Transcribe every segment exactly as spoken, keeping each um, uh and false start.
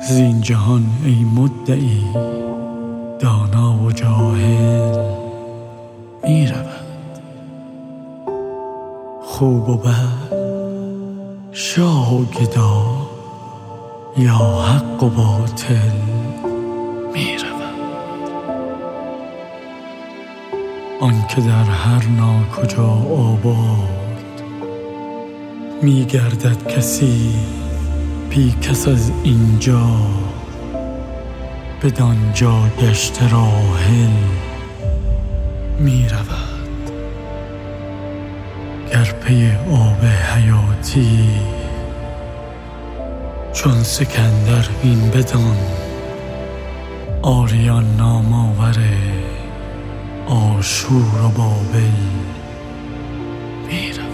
زین جهان ای مدعی دانا و جاهل می رود، خوب و بد، شاه و گدا، یا حق و باطل می رود. آن که در هر ناکجا آباد می گردد کسی بی کس از اینجا، بدانجا گشته راحل می رود. گر پی آب حیاتی چون سکندر بین بدان، آریان نام آور آشور و بابل می رود.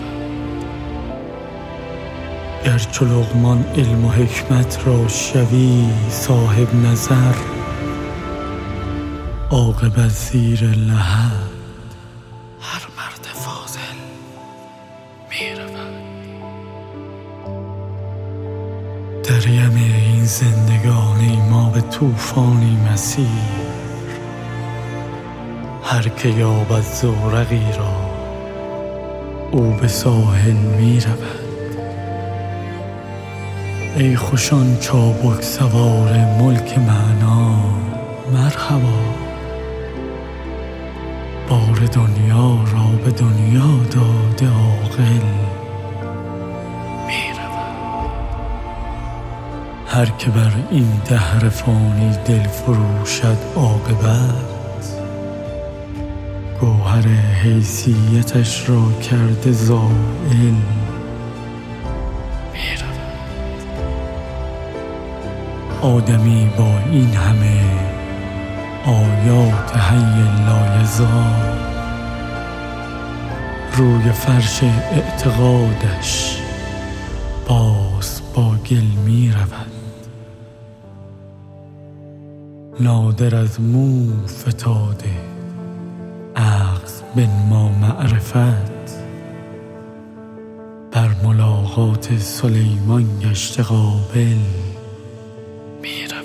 گر چو لقمان علم و حکمت را شوی صاحب نظر، عاقبت زیر لحد هر مرد فاضل می رود. در یم این زندگانی ما به طوفانی مسیر، هر که یابد زورقی را او به ساحل می رود. ای خوشان چابک سوار ملک معنا مرحبا، بار دنیا را به دنیا داده عاقل می رود. هر که بر این دهر فانی دل فروشد، عاقبت گوهر حیثیتش را کرده زائل می رود. آدمی با این همه آیات حی لایزال، روی فرش اعتقادش باز با گل می رود. نادر از مو فتاده اخذ بنما معرفت، بر ملاقات سلیمان گشته قابل می رود.